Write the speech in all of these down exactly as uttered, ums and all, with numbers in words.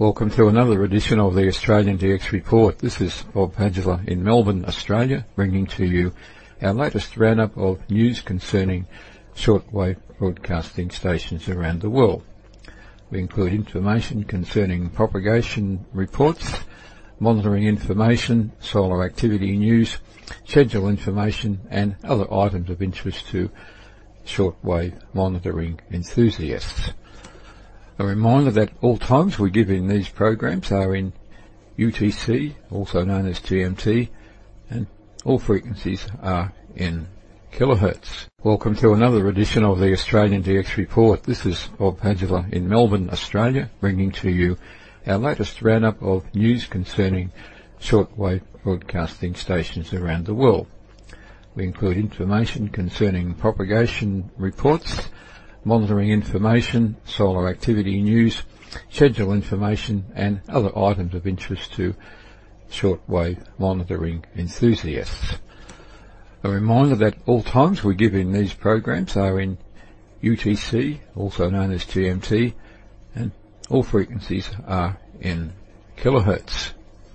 Welcome to another edition of the Australian D X Report. This is Bob Padula in Melbourne, Australia, bringing to you our latest roundup of news concerning shortwave broadcasting stations around the world. We include information concerning propagation reports, monitoring information, solar activity news, schedule information and other items of interest to shortwave monitoring enthusiasts. A reminder that all times we give in these programs are in U T C, also known as G M T, and all frequencies are in kilohertz. Welcome to another edition of the Australian D X Report. This is Bob Padula in Melbourne, Australia, bringing to you our latest roundup of news concerning shortwave broadcasting stations around the world. We include information concerning propagation reports, monitoring information, solar activity news, schedule information and other items of interest to shortwave monitoring enthusiasts. A reminder that all times we give in these programs are in U T C, also known as G M T, and all frequencies are in kilohertz.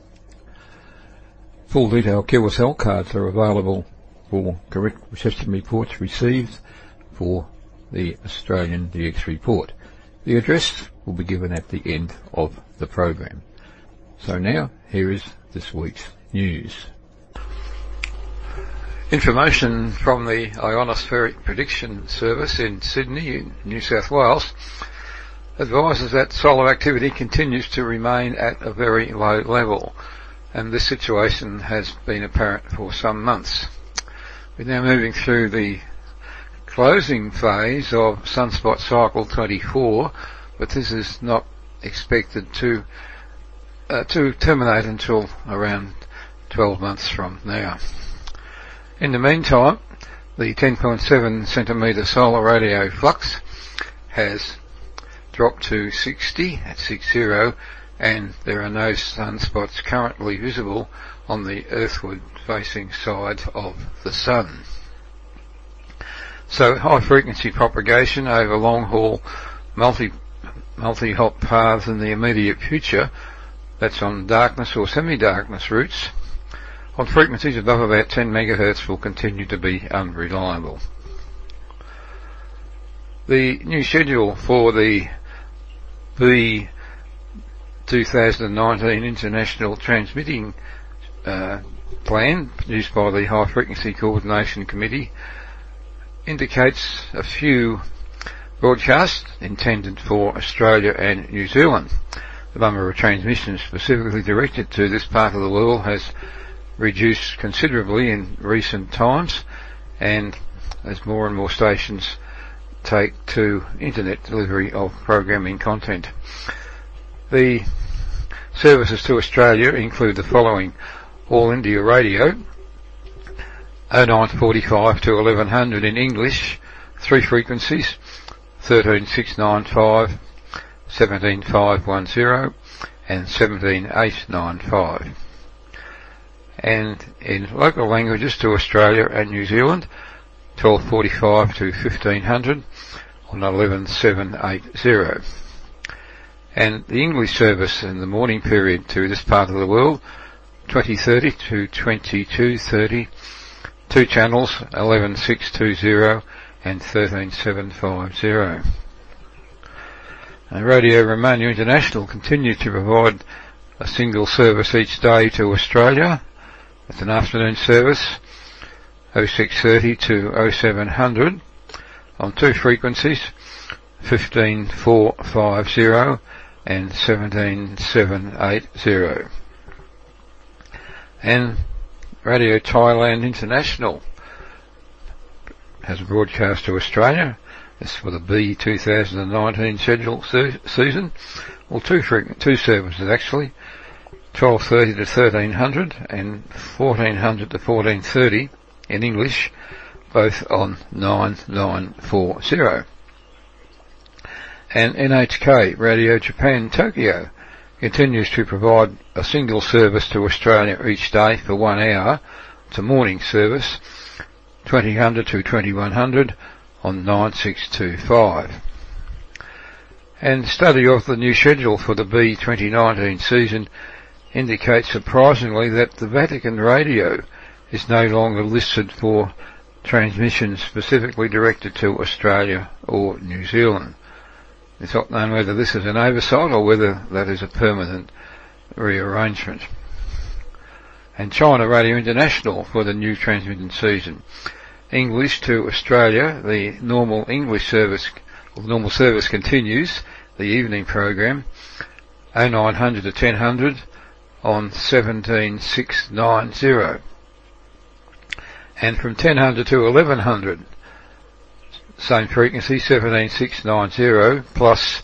Full detail Q S L cards are available for correct reception reports received for the Australian D X Report. The address will be given at the end of the program. So now, here is this week's news. Information from the Ionospheric Prediction Service in Sydney, in New South Wales, advises that solar activity continues to remain at a very low level, and this situation has been apparent for some months. We're now moving through the closing phase of sunspot cycle twenty-four, but this is not expected to uh, to terminate until around twelve months from now. In the meantime, the ten point seven centimetre solar radio flux has dropped to sixty at sixty, and there are no sunspots currently visible on the earthward facing side of the sun. So high frequency propagation over long haul multi multi hop paths in the immediate future, that's on darkness or semi-darkness routes, on frequencies above about ten megahertz will continue to be unreliable. The new schedule for the B twenty nineteen International Transmitting uh, Plan, produced by the High Frequency Coordination Committee, indicates a few broadcasts intended for Australia and New Zealand. The number of transmissions specifically directed to this part of the world has reduced considerably in recent times, and as more and more stations take to internet delivery of programming content. The services to Australia include the following: All India Radio, oh nine forty-five to eleven hundred in English, three frequencies, thirteen six ninety-five, seventeen five ten and seventeen eight ninety-five. And in local languages to Australia and New Zealand, twelve forty-five to fifteen hundred on eleven seven eighty. And the English service in the morning period to this part of the world, twenty thirty to twenty-two thirty, two channels, eleven six twenty and thirteen seven fifty. And Radio Romania International continues to provide a single service each day to Australia. It's an afternoon service, oh six thirty to oh seven hundred, on two frequencies, fifteen four fifty and seventeen seven eighty. And Radio Thailand International has a broadcast to Australia. This is for the B twenty nineteen schedule se- season. Well, two frequent, two services actually, twelve thirty to thirteen hundred and fourteen hundred to fourteen thirty in English, both on nine nine forty. And N H K Radio Japan Tokyo continues to provide a single service to Australia each day for one hour. It's a morning service, twenty hundred to twenty-one hundred on nine six two five. And study of the new schedule for the B twenty nineteen season indicates surprisingly that the Vatican radio is no longer listed for transmissions specifically directed to Australia or New Zealand. It's not known whether this is an oversight or whether that is a permanent rearrangement. And China Radio International for the new transmitting season. English to Australia, the normal English service, or normal service continues, the evening program, oh nine hundred to ten hundred on seventeen six ninety. And from ten hundred to eleven hundred, same frequency, seventeen six ninety plus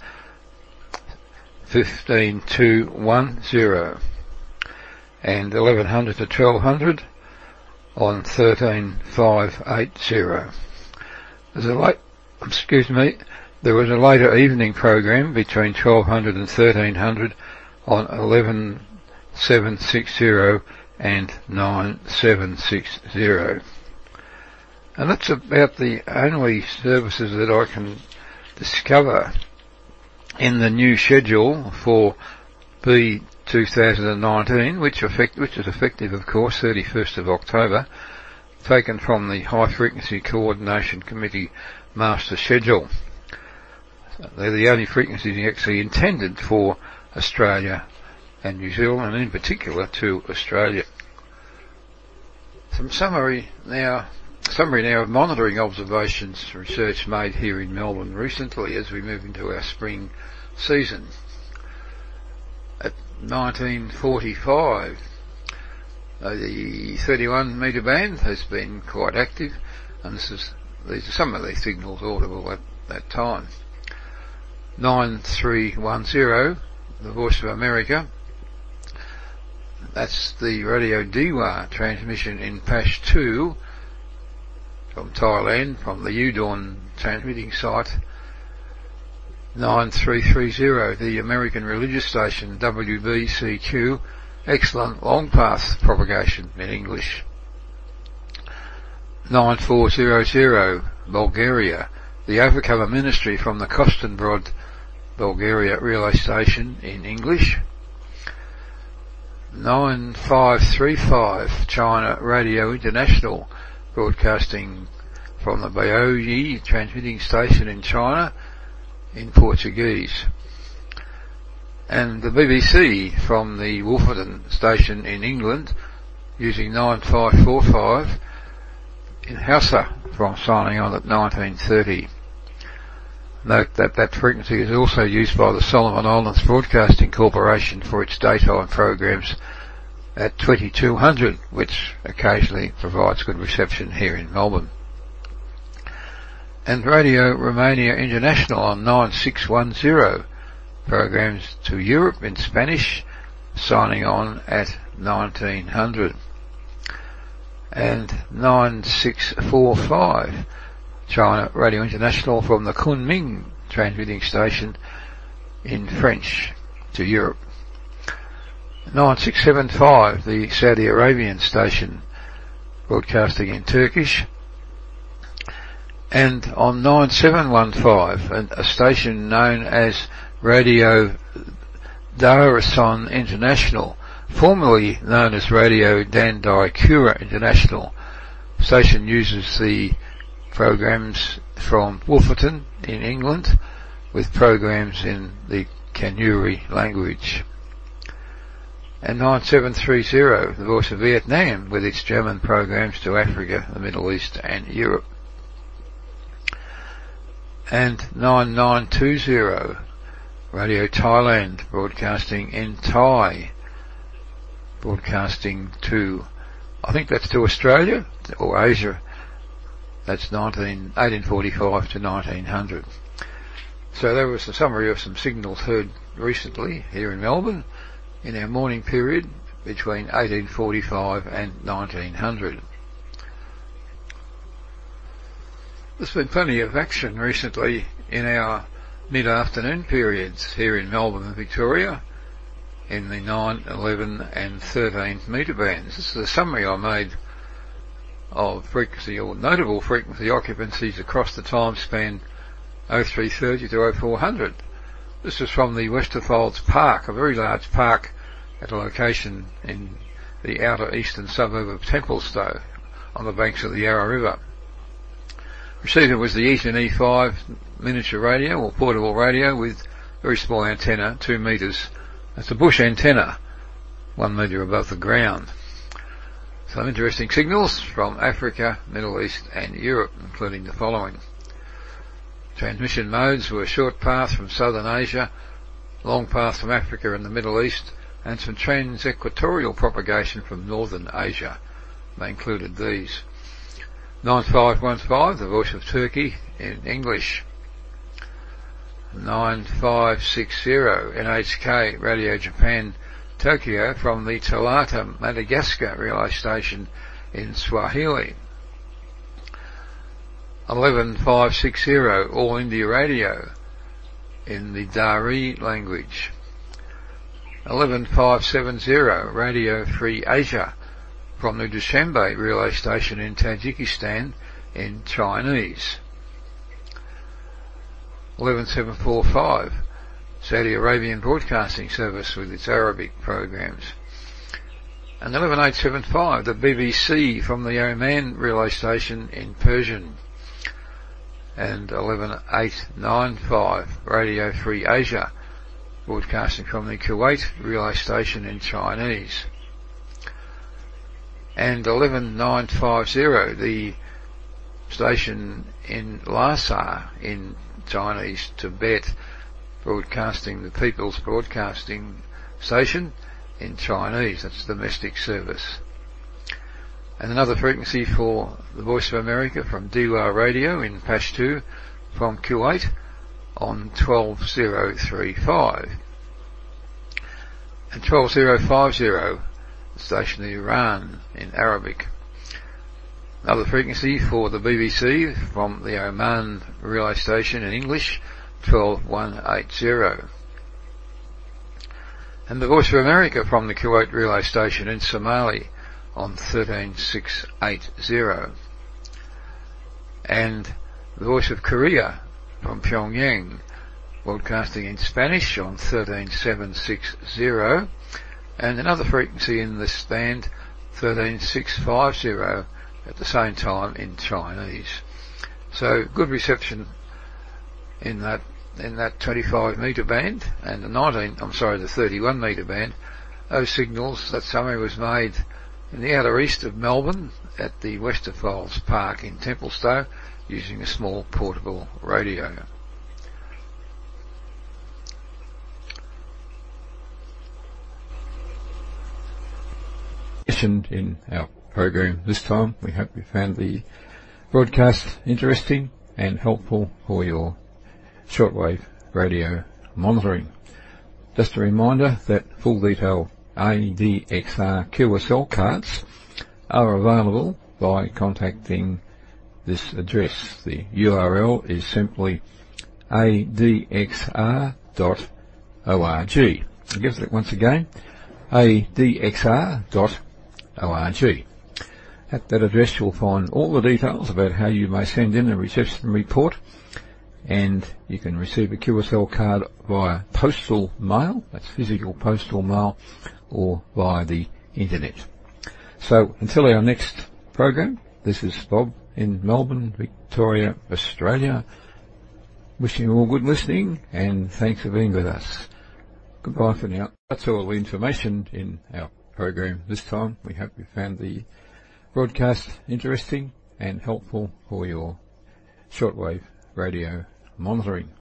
fifteen two ten. And eleven hundred to twelve hundred on thirteen five eighty. There's a late, excuse me, there was a later evening program between twelve hundred and thirteen hundred on eleven seven sixty and nine seven sixty. And that's about the only services that I can discover in the new schedule for B two thousand nineteen, which effect, which is effective, of course, thirty-first of October, taken from the High Frequency Coordination Committee Master Schedule. They're the only frequencies actually intended for Australia and New Zealand, and in particular to Australia. Some summary now, summary now of monitoring observations, research made here in Melbourne recently as we move into our spring season. At nineteen forty-five, uh, the thirty-one metre band has been quite active, and this is these are some of these signals audible at that time. nine three one zero, the Voice of America. That's the Radio Dewa transmission in Pashto from Thailand, from the Udon transmitting site. nine three three zero, the American religious station W B C Q, excellent long path propagation in English. nine four zero zero, Bulgaria, the Overcomer Ministry from the Kostanbrod, Bulgaria relay station in English. nine five three five, China Radio International, broadcasting from the Baoyi transmitting station in China in Portuguese. And the B B C from the Wolferton station in England using nine five four five in Hausa from signing on at nineteen thirty. Note that that frequency is also used by the Solomon Islands Broadcasting Corporation for its daytime programs at twenty-two hundred, which occasionally provides good reception here in Melbourne. And Radio Romania International on nine six one zero, programs to Europe in Spanish, signing on at nineteen hundred. And nine six four five, China Radio International from the Kunming transmitting station in French to Europe. nine six seven five, the Saudi Arabian station broadcasting in Turkish. And on nine seven one five, a station known as Radio Darasan International, formerly known as Radio Dandai Kura International. The station uses the programs from Wolferton in England with programs in the Kanuri language. And nine seven three zero, the Voice of Vietnam, with its German programs to Africa, the Middle East and Europe. And nine nine two zero, Radio Thailand, broadcasting in Thai, broadcasting to, I think that's to Australia or Asia. That's nineteen, eighteen forty-five to nineteen hundred. So that was a summary of some signals heard recently here in Melbourne in our morning period between eighteen forty-five and nineteen hundred. There's been plenty of action recently in our mid-afternoon periods here in Melbourne and Victoria in the nine, eleven and thirteen metre bands. This is a summary I made of frequency or notable frequency occupancies across the time span oh three thirty to oh four hundred This is from the Westerfolds Park, a very large park at a location in the outer eastern suburb of Templestowe on the banks of the Yarra River. Receiver was the Eaton E five miniature radio or portable radio with very small antenna, two metres. That's a bush antenna, one metre above the ground. Some interesting signals from Africa, Middle East and Europe, including the following. Transmission modes were short path from southern Asia, long path from Africa and the Middle East, and some trans-equatorial propagation from northern Asia. They included these. nine five one five, the voice of Turkey in English. nine five six zero, N H K, Radio Japan, Tokyo, from the Talata, Madagascar relay station in Swahili. eleven five six zero, All India Radio in the Dari language. eleven five seven zero, Radio Free Asia from the Dushanbe relay station in Tajikistan in Chinese. eleven seven four five, Saudi Arabian Broadcasting Service with its Arabic programs. And eleven eight seven five, the B B C from the Oman relay station in Persian. And eleven eight nine five, Radio Free Asia, broadcasting from the Kuwait relay station in Chinese. And eleven nine five zero, the station in Lhasa in Chinese Tibet, broadcasting the People's Broadcasting Station in Chinese. That's domestic service. And another frequency for the Voice of America from Diwa Radio in Pashtu from Kuwait on twelve thousand thirty-five. And twelve thousand fifty, the station in Iran in Arabic. Another frequency for the B B C from the Oman relay station in English, twelve thousand one hundred eighty. And the Voice of America from the Kuwait relay station in Somali on thirteen thousand six hundred eighty. And the Voice of Korea from Pyongyang, broadcasting in Spanish on thirteen thousand seven hundred sixty, and another frequency in this band, thirteen thousand six hundred fifty, at the same time in Chinese. So good reception in that in that twenty-five metre band, and the nineteen, I'm sorry, the thirty-one metre band. Those signals, that summary was made in the outer east of Melbourne at the Westerfolds Park in Templestowe using a small portable radio. In our program this time, we hope you found the broadcast interesting and helpful for your shortwave radio monitoring. Just a reminder that full detail A D X R Q S L cards are available by contacting this address. The U R L is simply A D X R dot org. I'll give it once again, A D X R dot org. At that address you'll find all the details about how you may send in a reception report, and you can receive a Q S L card via postal mail, that's physical postal mail, or via the internet. So until our next program, this is Bob in Melbourne, Victoria, Australia, wishing you all good listening and thanks for being with us. Goodbye for now. That's all the information in our program this time. We hope you found the broadcast interesting and helpful for your shortwave radio monitoring.